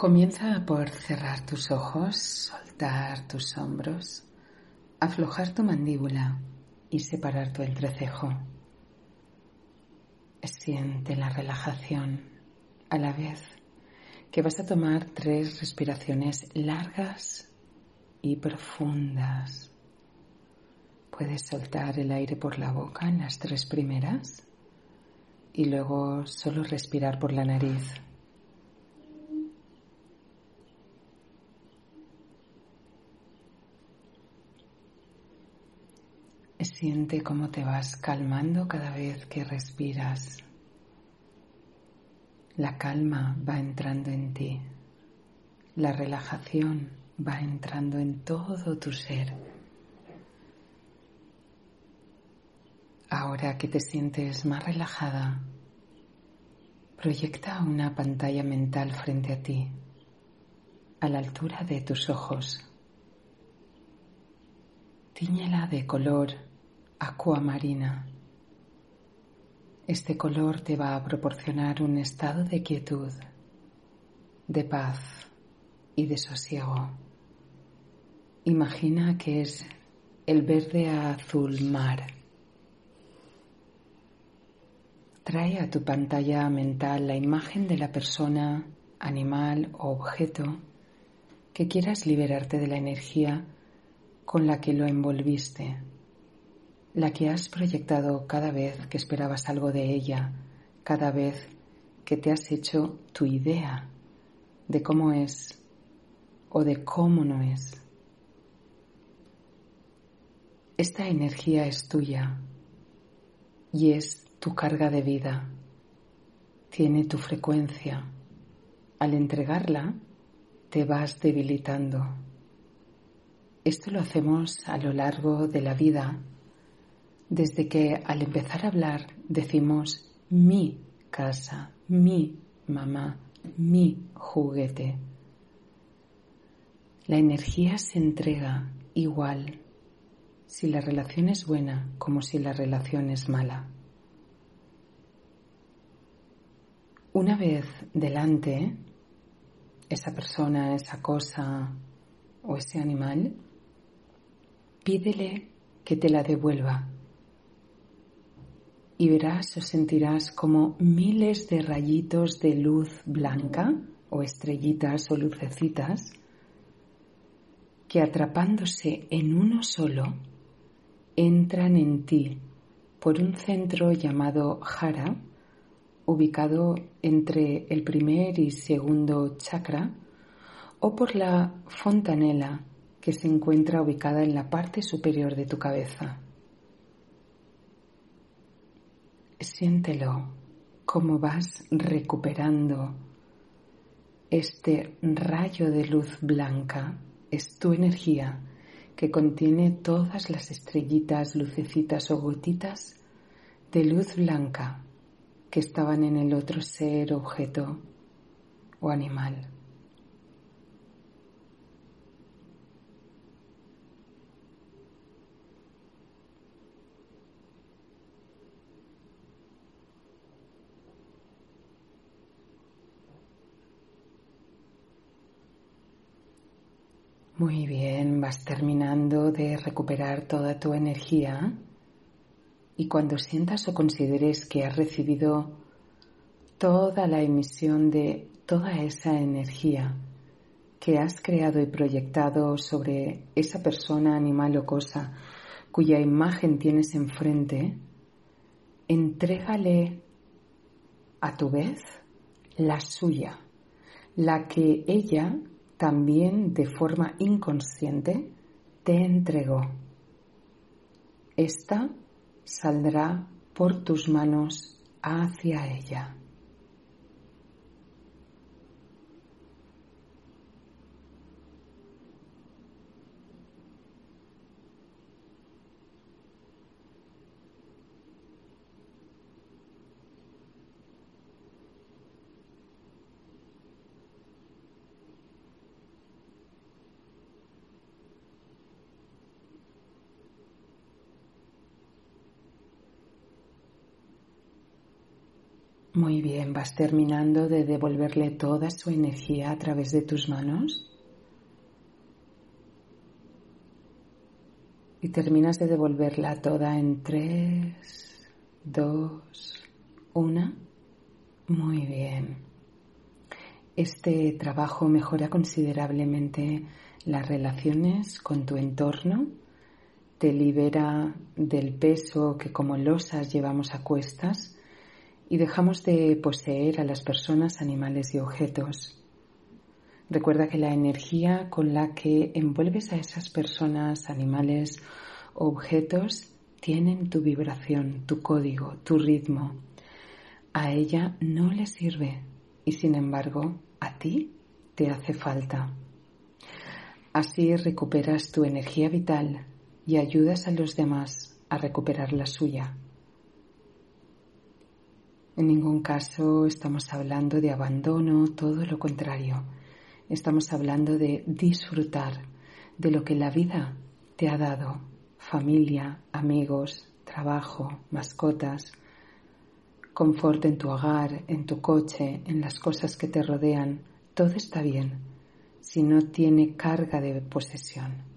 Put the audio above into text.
Comienza por cerrar tus ojos, soltar tus hombros, aflojar tu mandíbula y separar tu entrecejo. Siente la relajación a la vez que vas a tomar 3 respiraciones largas y profundas. Puedes soltar el aire por la boca en las 3 primeras y luego solo respirar por la nariz. Siente cómo te vas calmando cada vez que respiras. La calma va entrando en ti. La relajación va entrando en todo tu ser. Ahora que te sientes más relajada, proyecta una pantalla mental frente a ti, a la altura de tus ojos. Tíñela de color acuamarina. Este color te va a proporcionar un estado de quietud, de paz y de sosiego. Imagina que es el verde azul mar. Trae a tu pantalla mental la imagen de la persona, animal o objeto que quieras liberarte de la energía con la que lo envolviste, la que has proyectado cada vez que esperabas algo de ella, cada vez que te has hecho tu idea de cómo es o de cómo no es. Esta energía es tuya y es tu carga de vida. Tiene tu frecuencia. Al entregarla, te vas debilitando. Esto lo hacemos a lo largo de la vida, desde que al empezar a hablar decimos mi casa, mi mamá, mi juguete. La energía se entrega igual si la relación es buena como si la relación es mala. Una vez delante, esa persona, esa cosa o ese animal, pídele que te la devuelva y verás o sentirás como miles de rayitos de luz blanca o estrellitas o lucecitas que atrapándose en uno solo entran en ti por un centro llamado Jara, ubicado entre el primer y segundo chakra, o por la fontanela que se encuentra ubicada en la parte superior de tu cabeza. Siéntelo, cómo vas recuperando este rayo de luz blanca. Es tu energía que contiene todas las estrellitas, lucecitas o gotitas de luz blanca que estaban en el otro ser, objeto o animal. Muy bien, vas terminando de recuperar toda tu energía y cuando sientas o consideres que has recibido toda la emisión de toda esa energía que has creado y proyectado sobre esa persona, animal o cosa cuya imagen tienes enfrente, entrégale a tu vez la suya, la que ella también de forma inconsciente te entregó. Esta saldrá por tus manos hacia ella. Muy bien, vas terminando de devolverle toda su energía a través de tus manos. Y terminas de devolverla toda en 3, 2, 1. Muy bien. Este trabajo mejora considerablemente las relaciones con tu entorno, te libera del peso que como losas llevamos a cuestas y dejamos de poseer a las personas, animales y objetos. Recuerda que la energía con la que envuelves a esas personas, animales o objetos tienen tu vibración, tu código, tu ritmo. A ella no le sirve y sin embargo a ti te hace falta. Así recuperas tu energía vital y ayudas a los demás a recuperar la suya. En ningún caso estamos hablando de abandono, todo lo contrario. Estamos hablando de disfrutar de lo que la vida te ha dado. Familia, amigos, trabajo, mascotas, confort en tu hogar, en tu coche, en las cosas que te rodean. Todo está bien si no tiene carga de posesión.